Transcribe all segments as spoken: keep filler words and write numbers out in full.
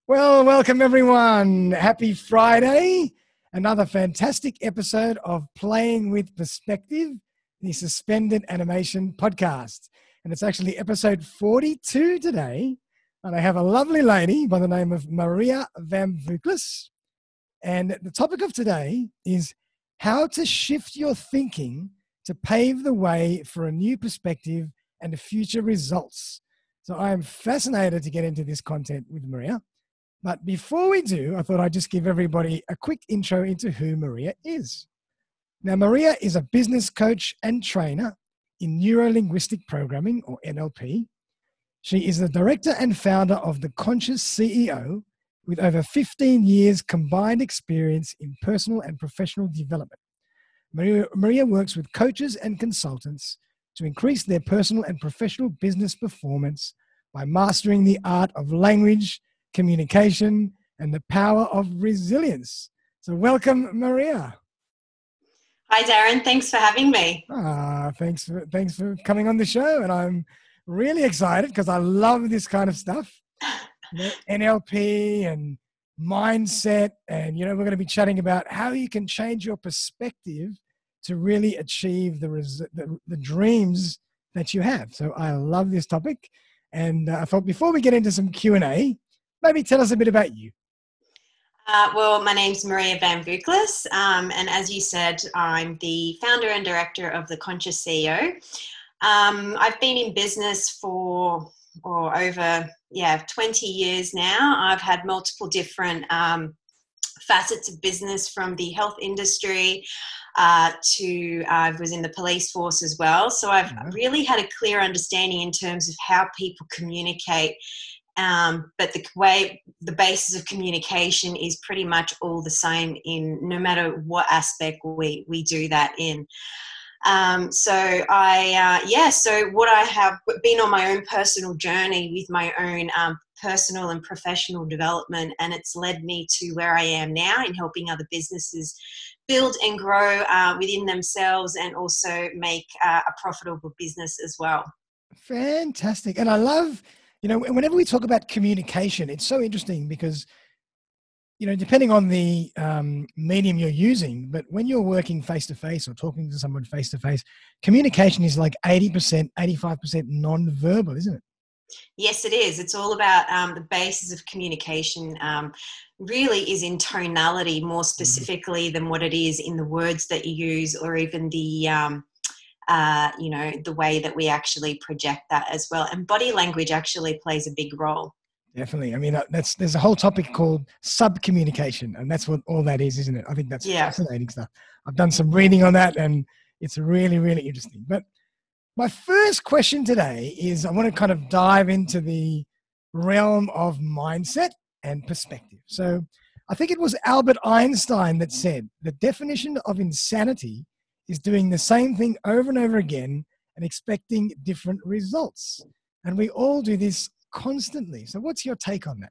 Well, welcome everyone. Happy Friday. Another fantastic episode of Playing with Perspective, the Suspended Animation Podcast. And it's actually episode forty-two today. And I have a lovely lady by the name of Maria Van Vuklis. And the topic of today is how to shift your thinking to pave the way for a new perspective and future results. So I am fascinated to get into this content with Maria. But before we do, I thought I'd just give everybody a quick intro into who Maria is. Now, Maria is a business coach and trainer in neuro-linguistic programming, or N L P. She is the director and founder of The Conscious C E O with over fifteen years combined experience in personal and professional development. Maria, Maria works with coaches and consultants to increase their personal and professional business performance by mastering the art of language, communication, and the power of resilience. So welcome, Maria. Hi, Darren. Thanks for having me. Ah, thanks for, thanks for coming on the show. And I'm really excited because I love this kind of stuff. You know, N L P and mindset. And, you know, we're going to be chatting about how you can change your perspective to really achieve the, res- the, the dreams that you have. So I love this topic. And uh, I thought before we get into some Q and A, maybe tell us a bit about you. Uh, well, my name's Maria Van Vuklis, um, and as you said, I'm the founder and director of The Conscious C E O. Um, I've been in business for or over, yeah, twenty years now. I've had multiple different um, facets of business, from the health industry uh, to uh, I was in the police force as well. So I've mm-hmm. really had a clear understanding in terms of how people communicate. Um, but the way, the basis of communication is pretty much all the same in no matter what aspect we, we do that in. Um, so I, uh, yeah, so what I have been on my own personal journey with my own um, personal and professional development, and it's led me to where I am now in helping other businesses build and grow uh, within themselves and also make uh, a profitable business as well. Fantastic. And I love... You know, whenever we talk about communication, it's so interesting because, you know, depending on the um, medium you're using, but when you're working face-to-face or talking to someone face-to-face, communication is like eighty percent, eighty-five percent non-verbal, isn't it? Yes, it is. It's all about um, the basis of communication um, really is in tonality more specifically mm-hmm. than what it is in the words that you use or even the... Um, Uh, you know, the way that we actually project that as well. And body language actually plays a big role. Definitely. I mean, that's there's a whole topic called sub-communication, and that's what all that is, isn't it? I think that's yeah. fascinating stuff. I've done some reading on that, and it's really, really interesting. But my first question today is I want to kind of dive into the realm of mindset and perspective. So I think it was Albert Einstein that said the definition of insanity is doing the same thing over and over again and expecting different results. And we all do this constantly. So what's your take on that?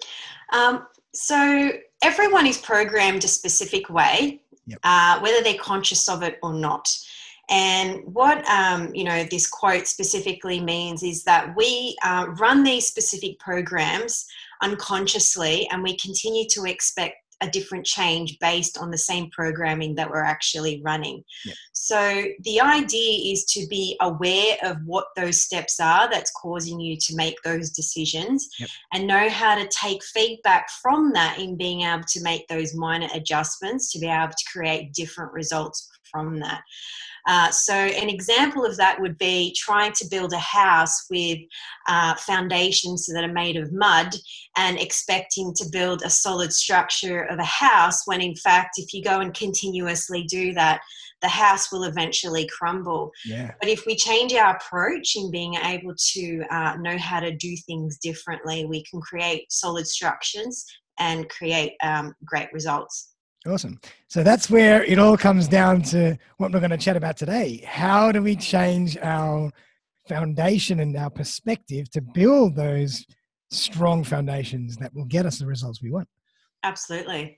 Um, so everyone is programmed a specific way, yep. uh, whether they're conscious of it or not. And what, um, you know, this quote specifically means is that we uh, run these specific programs unconsciously and we continue to expect a different change based on the same programming that we're actually running. Yep. So the idea is to be aware of what those steps are that's causing you to make those decisions yep. and know how to take feedback from that in being able to make those minor adjustments to be able to create different results from that. Uh, so an example of that would be trying to build a house with uh, foundations that are made of mud and expecting to build a solid structure of a house when in fact if you go and continuously do that, the house will eventually crumble. Yeah. But if we change our approach in being able to uh, know how to do things differently, we can create solid structures and create um, great results. Awesome. So that's where it all comes down to what we're going to chat about today. How do we change our foundation and our perspective to build those strong foundations that will get us the results we want? Absolutely.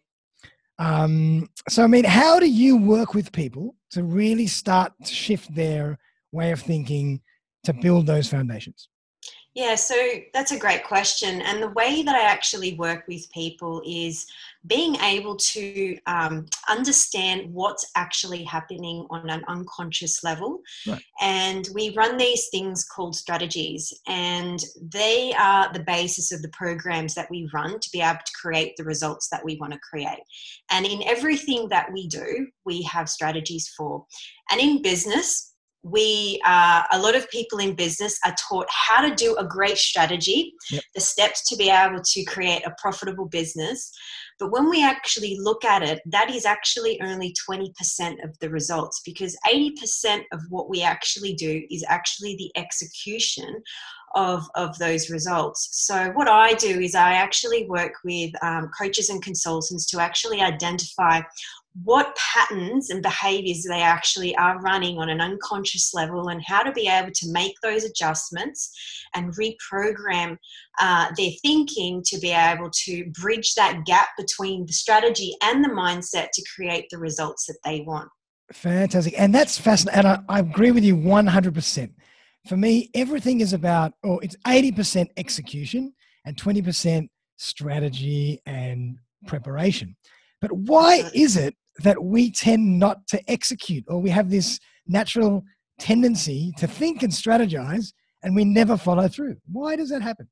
Um, so, I mean, how do you work with people to really start to shift their way of thinking to build those foundations? Yeah, so that's a great question. And the way that I actually work with people is being able to um, understand what's actually happening on an unconscious level. Right. And we run these things called strategies, and they are the basis of the programs that we run to be able to create the results that we want to create. And in everything that we do, we have strategies for. And in business, we uh, a lot of people in business are taught how to do a great strategy, Yep. the steps to be able to create a profitable business. But when we actually look at it, that is actually only twenty percent of the results, because eighty percent of what we actually do is actually the execution of, of those results. So what I do is I actually work with um, coaches and consultants to actually identify what patterns and behaviors they actually are running on an unconscious level, and how to be able to make those adjustments and reprogram uh, their thinking to be able to bridge that gap between the strategy and the mindset to create the results that they want. Fantastic. And that's fascinating. And I, I agree with you one hundred percent. For me, everything is about, or it's eighty percent execution and twenty percent strategy and preparation. But why Absolutely. is it that we tend not to execute, or we have this natural tendency to think and strategize and we never follow through? Why does that happen?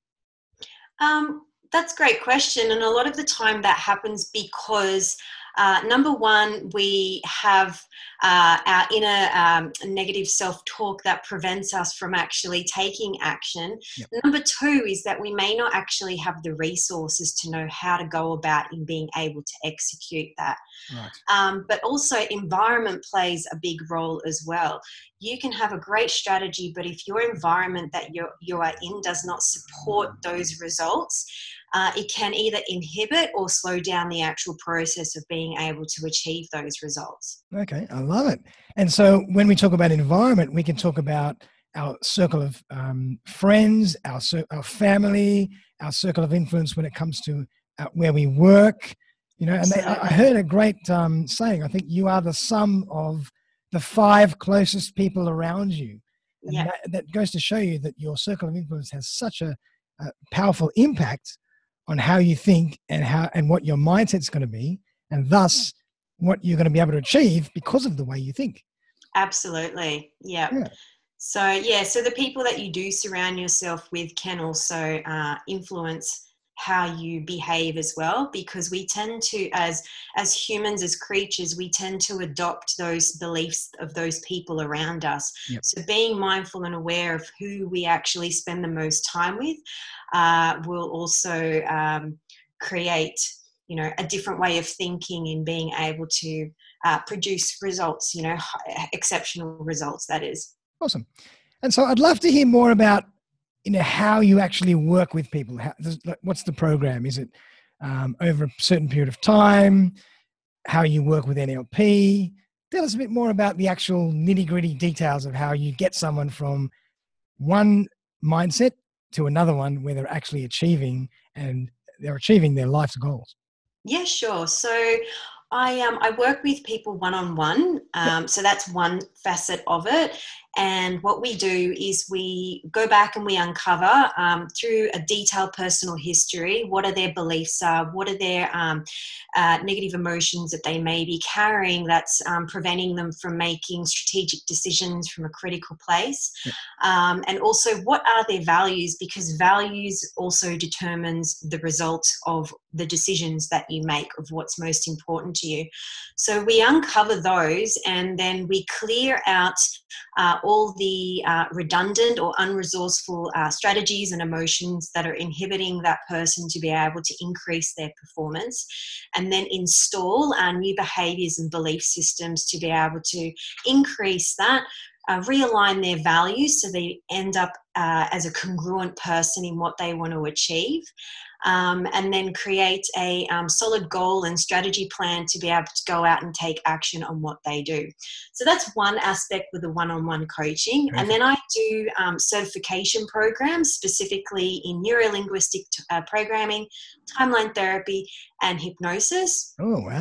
Um, that's a great question. And a lot of the time that happens because uh, number one, we have uh, our inner um, negative self-talk that prevents us from actually taking action. Yep. Number two is that we may not actually have the resources to know how to go about in being able to execute that. Right. Um, but also environment plays a big role as well. You can have a great strategy, but if your environment that you're, you are in does not support those results, uh, it can either inhibit or slow down the actual process of being able to achieve those results. Okay, I love it. And so when we talk about environment, we can talk about our circle of um, friends, our, our family, our circle of influence when it comes to uh, where we work. You know, and they, I heard a great um, saying, I think you are the sum of the five closest people around you. And Yeah. that, that goes to show you that your circle of influence has such a, a powerful impact on how you think and how and what your mindset's going to be, and thus what you're going to be able to achieve because of the way you think. Absolutely. Yeah. Yeah. So, yeah, so the people that you do surround yourself with can also uh, influence how you behave as well, because we tend to, as as humans, as creatures, we tend to adopt those beliefs of those people around us. Yep. So being mindful and aware of who we actually spend the most time with uh, will also um, create, you know, a different way of thinking in being able to uh, produce results, you know, exceptional results, that is. Awesome. And so I'd love to hear more about, you know, how you actually work with people. How, what's the program? Is it um, over a certain period of time? How you work with N L P? Tell us a bit more about the actual nitty-gritty details of how you get someone from one mindset to another one where they're actually achieving and they're achieving their life's goals. Yeah, sure. So I um I work with people one-on-one. Um, so that's one facet of it. And what we do is we go back and we uncover um, through a detailed personal history, what are their beliefs are, what are their um, uh, negative emotions that they may be carrying that's um, preventing them from making strategic decisions from a critical place. Yep. Um, and also what are their values, because values also determines the result of the decisions that you make of what's most important to you. So we uncover those, and then we clear out uh, all the uh, redundant or unresourceful uh, strategies and emotions that are inhibiting that person to be able to increase their performance, and then install our new behaviors and belief systems to be able to increase that, uh, realign their values so they end up uh, as a congruent person in what they want to achieve. Um, and then create a um, solid goal and strategy plan to be able to go out and take action on what they do. So that's one aspect with the one-on-one coaching. Perfect. And then I do um, certification programs specifically in neuro-linguistic uh, programming, timeline therapy, and hypnosis. Oh, wow.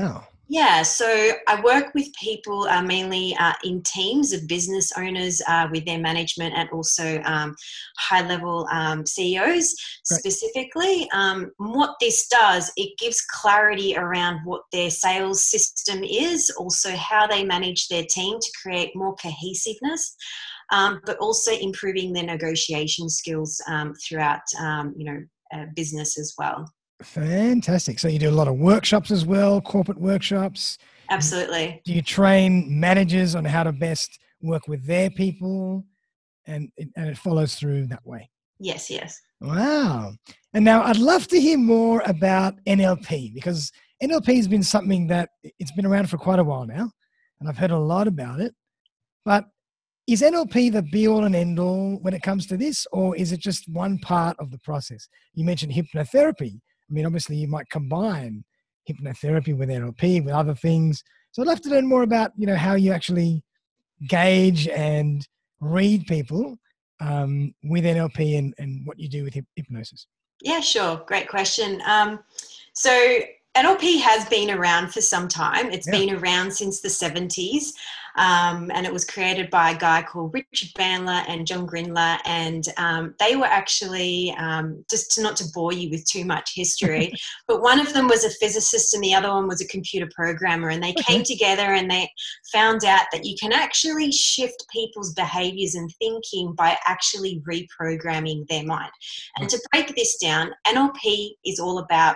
Yeah, so I work with people uh, mainly uh, in teams of business owners uh, with their management and also um, high-level um, C E Os Great. specifically. Um, what this does, it gives clarity around what their sales system is, also how they manage their team to create more cohesiveness, um, but also improving their negotiation skills um, throughout, um, you know, uh, business as well. Fantastic. So you do a lot of workshops as well, corporate workshops. Absolutely. Do you train managers on how to best work with their people? And it, and it follows through that way. Yes, yes. Wow. And now I'd love to hear more about N L P, because N L P has been something that it's been around for quite a while now, and I've heard a lot about it. But is N L P the be all and end all when it comes to this, or is it just one part of the process? You mentioned hypnotherapy. I mean, obviously you might combine hypnotherapy with N L P, with other things. So I'd love to learn more about, you know, how you actually gauge and read people um, with N L P and, and what you do with hypnosis. Yeah, sure. Great question. Um, so N L P has been around for some time. It's Yeah. been around since the seventies, um, and it was created by a guy called Richard Bandler and John Grindler, and um, they were actually, um, just to not to bore you with too much history, but one of them was a physicist and the other one was a computer programmer, and they Okay. came together and they found out that you can actually shift people's behaviors and thinking by actually reprogramming their mind. And to break this down, N L P is all about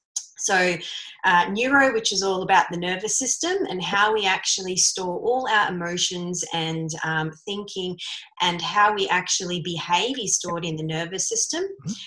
So uh, neuro, which is all about the nervous system and how we actually store all our emotions and um, thinking, and how we actually behave is stored in the nervous system.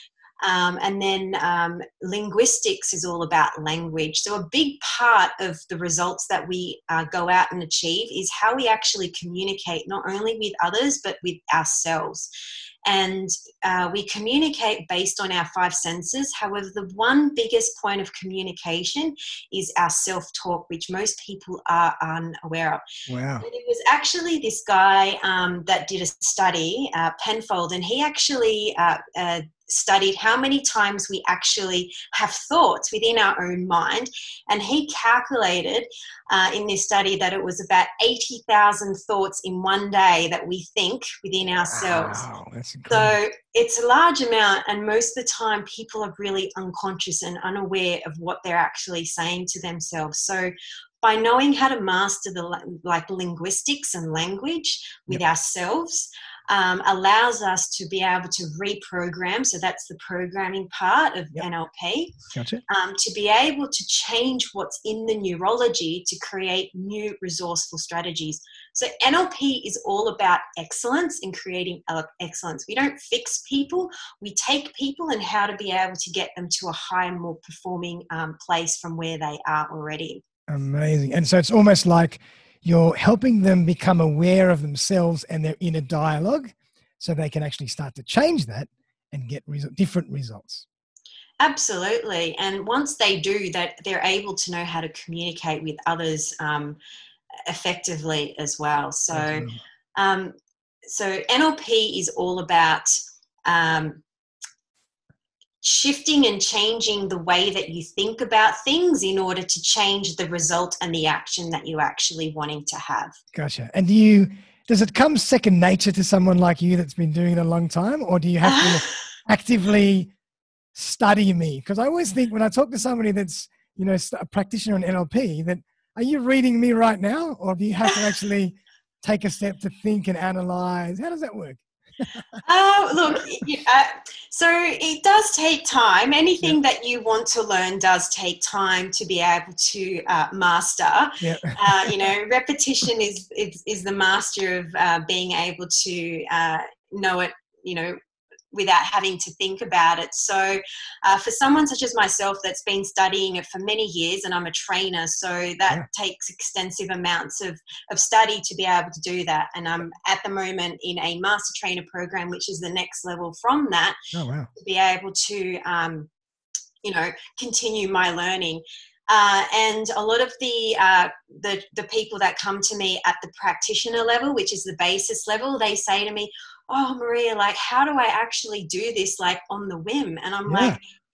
Um, and then um, linguistics is all about language. So a big part of the results that we uh, go out and achieve is how we actually communicate, not only with others, but with ourselves. And uh, we communicate based on our five senses. However, the one biggest point of communication is our self-talk, which most people are unaware of. Wow. And it was actually this guy um, that did a study, uh, Penfold, and he actually uh, uh, studied how many times we actually have thoughts within our own mind. And he calculated uh, in this study that it was about eighty thousand thoughts in one day that we think within ourselves. Wow, that's incredible. So it's a large amount, and most of the time people are really unconscious and unaware of what they're actually saying to themselves. So by knowing how to master the like linguistics and language with Yep. ourselves, um, allows us to be able to reprogram. So that's the programming part of Yep. N L P. Gotcha. Um, to be able to change what's in the neurology to create new resourceful strategies. So N L P is all about excellence and creating excellence. We don't fix people. We take people and how to be able to get them to a higher, more performing um, place from where they are already. Amazing. And so it's almost like you're helping them become aware of themselves and their inner dialogue so they can actually start to change that and get res- different results. Absolutely. And once they do that, they're able to know how to communicate with others um, effectively as well. So, um, so N L P is all about um, shifting and changing the way that you think about things in order to change the result and the action that you're actually wanting to have. Gotcha. And do you, does it come second nature to someone like you that's been doing it a long time, or do you have to actively study me? Because I always think when I talk to somebody that's, you know, a practitioner in N L P, that are you reading me right now, or do you have to actually take a step to think and analyze? How does that work? Oh, look, uh, so it does take time. Anything Yep. that you want to learn does take time to be able to uh, master. Yep. Uh, you know, repetition is, is, is the master of uh, being able to uh, know it, you know, without having to think about it. So uh, for someone such as myself that's been studying it for many years, and I'm a trainer, so that Yeah. takes extensive amounts of, of study to be able to do that. And I'm at the moment in a master trainer program, which is the next level from that, Oh, wow. to be able to, um, you know, continue my learning. Uh, and a lot of the, uh, the the people that come to me at the practitioner level, which is the basis level, they say to me, "Oh, Maria, like, how do I actually do this, like, on the whim?" And I'm Yeah. like,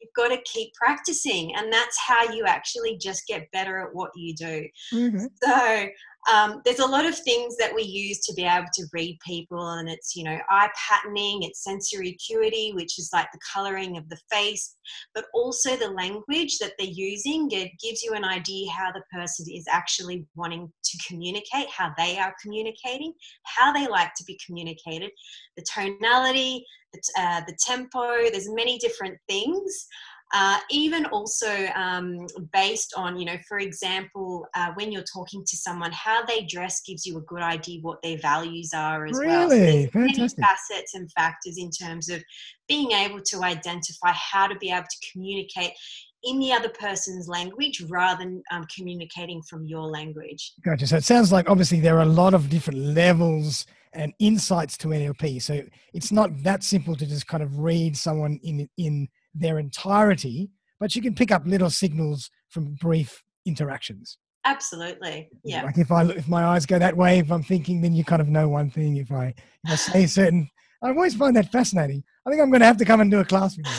you've got to keep practicing, and that's how you actually just get better at what you do. Okay. So um, there's a lot of things that we use to be able to read people, and it's, you know, eye patterning, it's sensory acuity, which is like the coloring of the face, but also the language that they're using. It gives you an idea how the person is actually wanting to communicate, how they are communicating, how they like to be communicated, the tonality, the, uh, the tempo. There's many different things. Uh, even also um, based on, you know, for example, uh, when you're talking to someone, how they dress gives you a good idea what their values are as well. So Really? there's many Fantastic. facets and factors in terms of being able to identify how to be able to communicate in the other person's language rather than um, communicating from your language. Gotcha. So it sounds like obviously there are a lot of different levels and insights to N L P. So it's not that simple to just kind of read someone in in their entirety, but you can pick up little signals from brief interactions. Absolutely. Yeah. Like if I look, if my eyes go that way, if I'm thinking, then you kind of know one thing. If I if I say certain, I always find that fascinating. I think I'm going to have to come and do a class with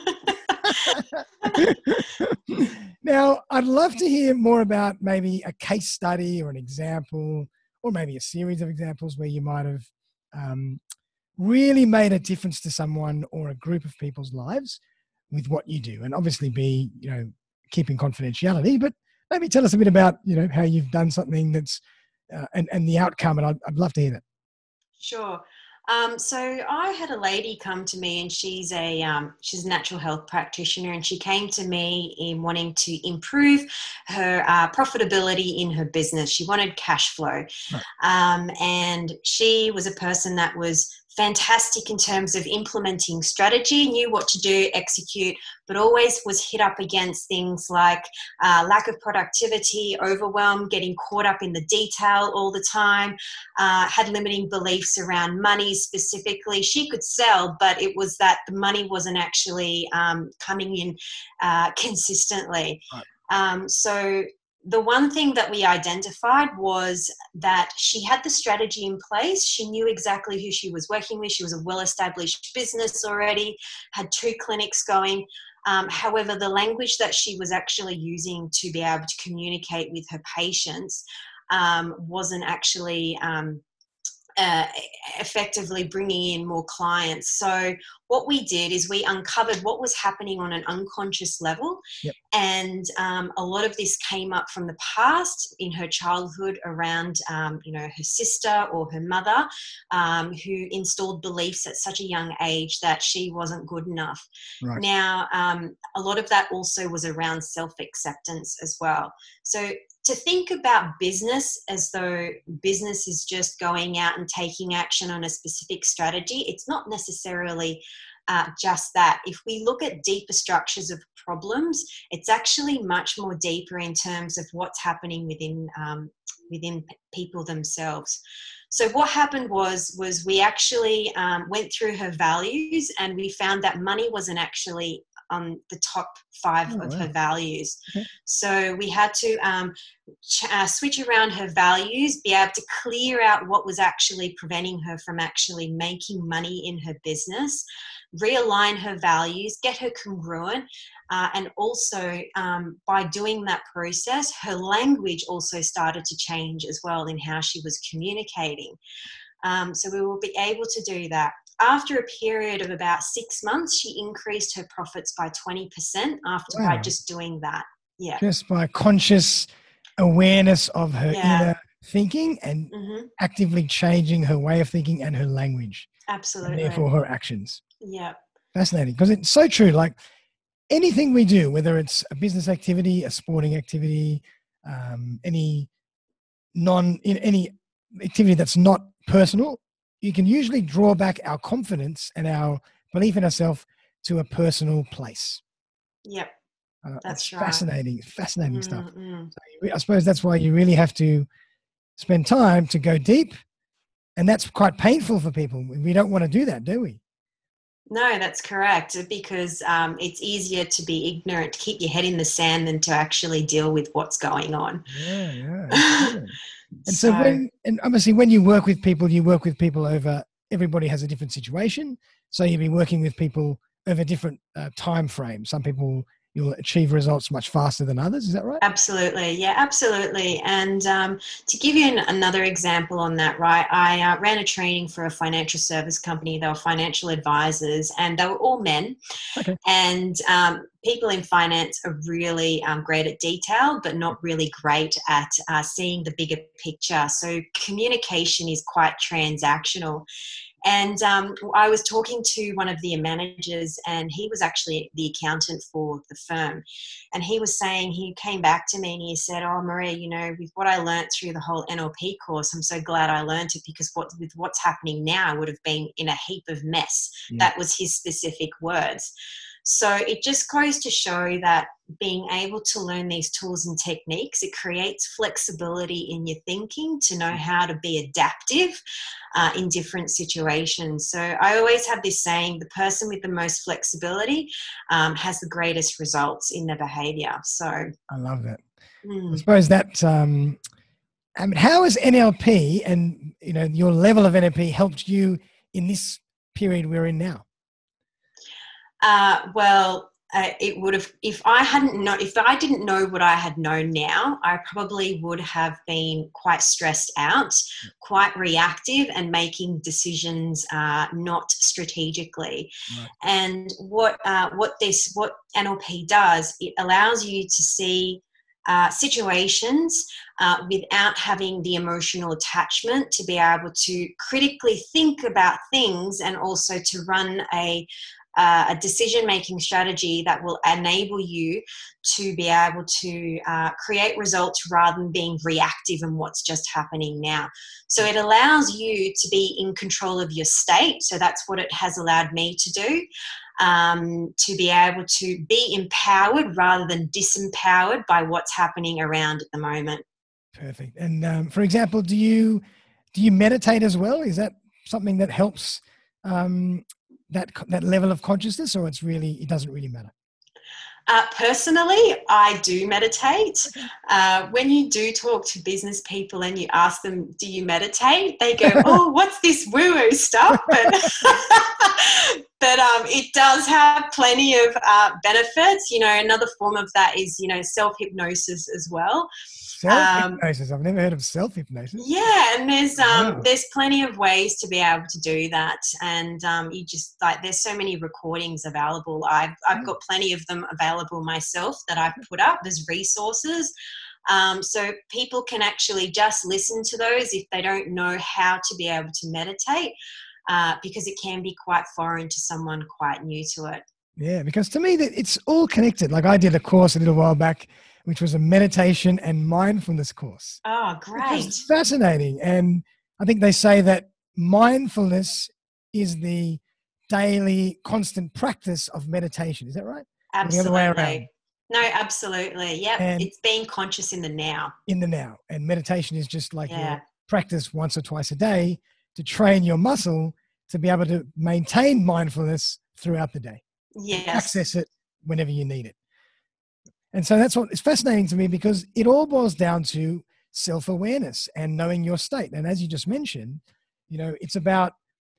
you. Huh? Now, I'd love to hear more about maybe a case study or an example, or maybe a series of examples where you might have um, really made a difference to someone or a group of people's lives with what you do, and obviously be, you know, keeping confidentiality, but maybe tell us a bit about, you know, how you've done something that's uh, and, and the outcome. And I'd, I'd love to hear that. Sure. Um, so I had a lady come to me, and she's a um, she's a natural health practitioner, and she came to me in wanting to improve her uh, profitability in her business. She wanted cash flow, Right. um, and she was a person that was fantastic in terms of implementing strategy, knew what to do, execute, but always was hit up against things like uh, lack of productivity, overwhelm, getting caught up in the detail all the time, uh, had limiting beliefs around money specifically. She could sell, but it was that the money wasn't actually um, coming in uh, consistently. Right. Um, so the one thing that we identified was that she had the strategy in place. She knew exactly who she was working with. She was a well-established business already, had two clinics going. Um, however, the language that she was actually using to be able to communicate with her patients um, wasn't actually um, Uh, effectively bringing in more clients. So what we did is we uncovered what was happening on an unconscious level. Yep. And um, a lot of this came up from the past in her childhood around, um, you know, her sister or her mother um, who installed beliefs at such a young age that she wasn't good enough. Right. Now, um, a lot of that also was around self-acceptance as well. So to think about business as though business is just going out and taking action on a specific strategy, it's not necessarily uh, just that. If we look at deeper structures of problems, it's actually much more deeper in terms of what's happening within um, within p- people themselves. So what happened was, was we actually um, went through her values, and we found that money wasn't actually on the top five Oh, of wow. her values. Okay. So we had to um, ch- uh, switch around her values, be able to clear out what was actually preventing her from actually making money in her business, realign her values, get her congruent, uh, and also um, by doing that process, her language also started to change as well in how she was communicating. Um, so we will be able to do that. After a period of about six months, she increased her profits by twenty percent after Wow. by just doing that. Yeah. Just by conscious awareness of her Yeah. inner thinking and Mm-hmm. actively changing her way of thinking and her language, and Absolutely. therefore her actions. Yeah. Fascinating, because it's so true. Like anything we do, whether it's a business activity, a sporting activity, um, any non in any activity that's not personal, you can usually draw back our confidence and our belief in ourselves to a personal place. Yep. Uh, That's that's right. fascinating, fascinating stuff. Mm-mm. So you re- I suppose that's why you really have to spend time to go deep, and that's quite painful for people. We don't want to do that, do we? No, that's correct, because um, it's easier to be ignorant, to keep your head in the sand, than to actually deal with what's going on. Yeah, yeah, absolutely. And so So, when, and obviously when you work with people, you work with people over, everybody has a different situation. So you'll be working with people over different uh, time frames. Some people, you'll achieve results much faster than others. Is that right? Absolutely. Yeah, absolutely. And um, to give you an, another example on that, right, I uh, ran a training for a financial service company. They were financial advisors and they were all men. Okay. And um, people in finance are really um, great at detail, but not really great at uh, seeing the bigger picture. So communication is quite transactional. And um, I was talking to one of the managers, and he was actually the accountant for the firm. And he was saying, he came back to me and he said, "Oh, Maria, you know, with what I learned through the whole N L P course, I'm so glad I learned it, because what with what's happening now, I would have been in a heap of mess." Yeah. That was his specific words. So it just goes to show that being able to learn these tools and techniques, it creates flexibility in your thinking to know how to be adaptive uh, in different situations. So I always have this saying, the person with the most flexibility um, has the greatest results in their behavior. So I love that. Mm. I suppose that, um, I mean, how has N L P and, you know, your level of N L P helped you in this period we're in now? Uh, well, uh, it would have, if I hadn't know, if I didn't know what I had known now, I probably would have been quite stressed out, quite reactive, and making decisions uh, not strategically. Right. And what uh, what this what N L P does, it allows you to see Uh, situations uh, without having the emotional attachment, to be able to critically think about things, and also to run a, uh, a decision-making strategy that will enable you to be able to uh, create results rather than being reactive in what's just happening now. So it allows you to be in control of your state. So that's what it has allowed me to do. Um, to be able to be empowered rather than disempowered by what's happening around at the moment. Perfect. And um, for example, do you do you meditate as well? Is that something that helps um, that that level of consciousness, or it's really it doesn't really matter? Uh, personally, I do meditate. Uh, when you do talk to business people and you ask them, "Do you meditate?" They go, "Oh, what's this woo-woo stuff?" But, but um, it does have plenty of uh, benefits. You know, another form of that is, you know, self-hypnosis as well. Self-hypnosis. Um, I've never heard of self-hypnosis. Yeah, and there's um wow. there's plenty of ways to be able to do that, and um you just like there's so many recordings available. I've I've got plenty of them available myself that I've put up. There's resources, um, so people can actually just listen to those if they don't know how to be able to meditate, uh, because it can be quite foreign to someone quite new to it. Yeah, because to me that it's all connected. Like I did a course a little while back, which was a meditation and mindfulness course. Oh, great. It's fascinating. And I think they say that mindfulness is the daily constant practice of meditation. Is that right? Absolutely. Or the other way around? No, absolutely. Yep. And it's being conscious in the now. In the now. And meditation is just like yeah. your practice once or twice a day to train your muscle to be able to maintain mindfulness throughout the day. Yes. Access it whenever you need it. And so that's what is fascinating to me, because it all boils down to self-awareness and knowing your state. And as you just mentioned, you know, it's about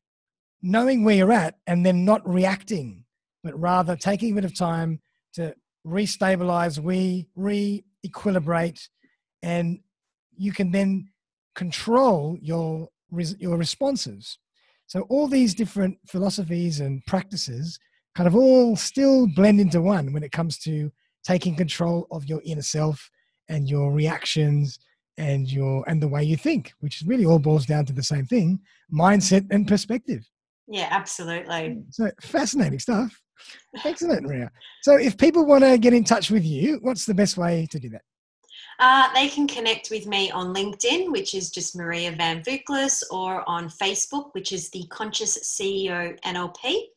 knowing where you're at and then not reacting, but rather taking a bit of time to restabilize, we re-equilibrate, and you can then control your, your responses. So all these different philosophies and practices kind of all still blend into one when it comes to taking control of your inner self and your reactions and your and the way you think, which really all boils down to the same thing: mindset and perspective. Yeah, absolutely. So fascinating stuff. Excellent, Maria. So if people want to get in touch with you, what's the best way to do that? Uh, they can connect with me on LinkedIn, which is just Maria Van Vuklis, or on Facebook, which is the Conscious C E O N L P.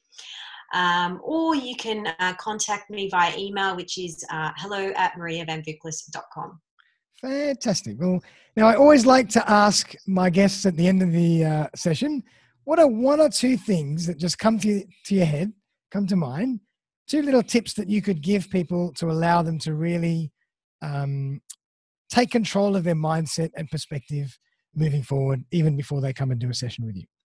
Um, or you can uh, contact me via email, which is uh, hello at maria van vuklis dot com. Fantastic. Well, now I always like to ask my guests at the end of the uh, session, what are one or two things that just come to, to your head, come to mind, two little tips that you could give people to allow them to really um, take control of their mindset and perspective moving forward, even before they come and do a session with you?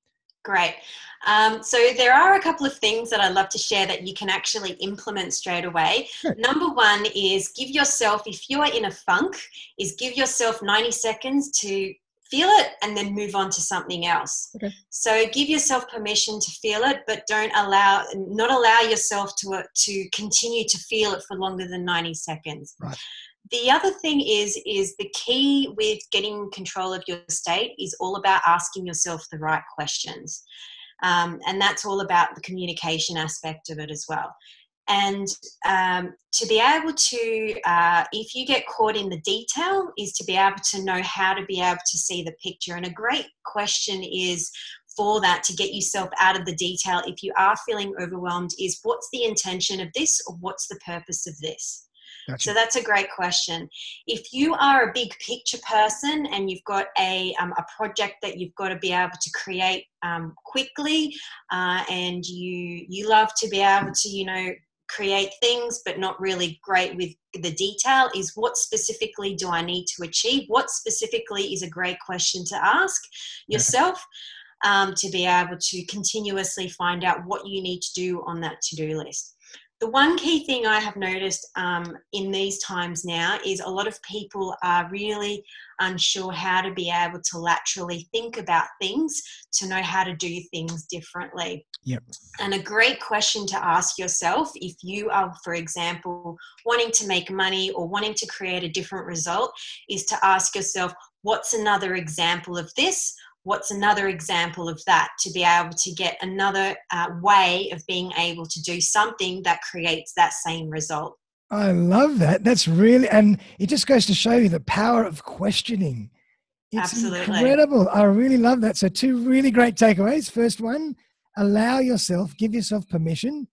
Great. Um, so there are a couple of things that I'd love to share that you can actually implement straight away. Sure. Number one is give yourself, if you are in a funk, is give yourself ninety seconds to feel it and then move on to something else. Okay. So give yourself permission to feel it, but don't allow, not allow yourself to, uh, to continue to feel it for longer than ninety seconds. Right. The other thing is, is the key with getting control of your state is all about asking yourself the right questions. Um, and that's all about the communication aspect of it as well. And um, to be able to, uh, if you get caught in the detail, is to be able to know how to be able to see the picture. And a great question is for that, to get yourself out of the detail if you are feeling overwhelmed, is what's the intention of this, or what's the purpose of this? Gotcha. So that's a great question. If you are a big picture person and you've got a, um, a project that you've got to be able to create um, quickly, uh, and you you love to be able to, you know, create things but not really great with the detail, is what specifically do I need to achieve? What specifically is a great question to ask yourself, um, to be able to continuously find out what you need to do on that to-do list. The one key thing I have noticed um, in these times now is a lot of people are really unsure how to be able to laterally think about things, to know how to do things differently. Yep. And a great question to ask yourself, if you are, for example, wanting to make money or wanting to create a different result, is to ask yourself, what's another example of this? What's another example of that, to be able to get another uh, way of being able to do something that creates that same result. I love that. That's really, and it just goes to show you the power of questioning. It's Absolutely. incredible. I really love that. So two really great takeaways. First one, allow yourself, give yourself permission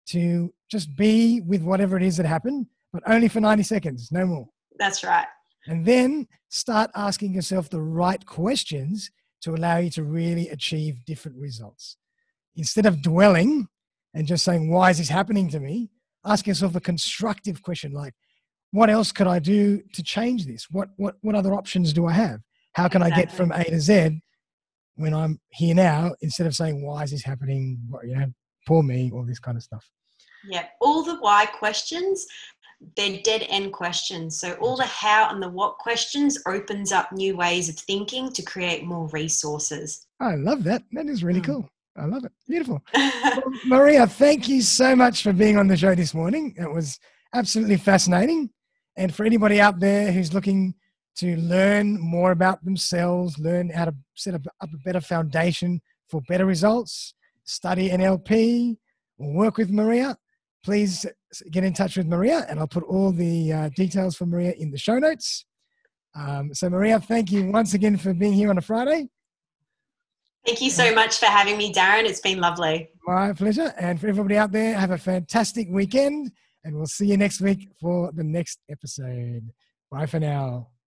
to just be with whatever it is that happened, but only for ninety seconds, no more. That's right. And then start asking yourself the right questions to allow you to really achieve different results. Instead of dwelling and just saying, why is this happening to me? Ask yourself a constructive question like, what else could I do to change this? What what what other options do I have? How can Exactly. I get from A to Z when I'm here now, instead of saying, why is this happening? What, you know, poor me, all this kind of stuff. Yeah, all the why questions, they're dead end questions. So all the how and the what questions opens up new ways of thinking to create more resources. I love that. That is really Mm. cool. I love it. Beautiful. Well, Maria, thank you so much for being on the show this morning. It was absolutely fascinating. And for anybody out there who's looking to learn more about themselves, learn how to set up, up a better foundation for better results, study N L P, or work with Maria, please get in touch with Maria, and I'll put all the uh, details for Maria in the show notes. Um, so Maria, thank you once again for being here on a Friday. Thank you so much for having me, Darren. It's been lovely. My pleasure. And for everybody out there, have a fantastic weekend, and we'll see you next week for the next episode. Bye for now.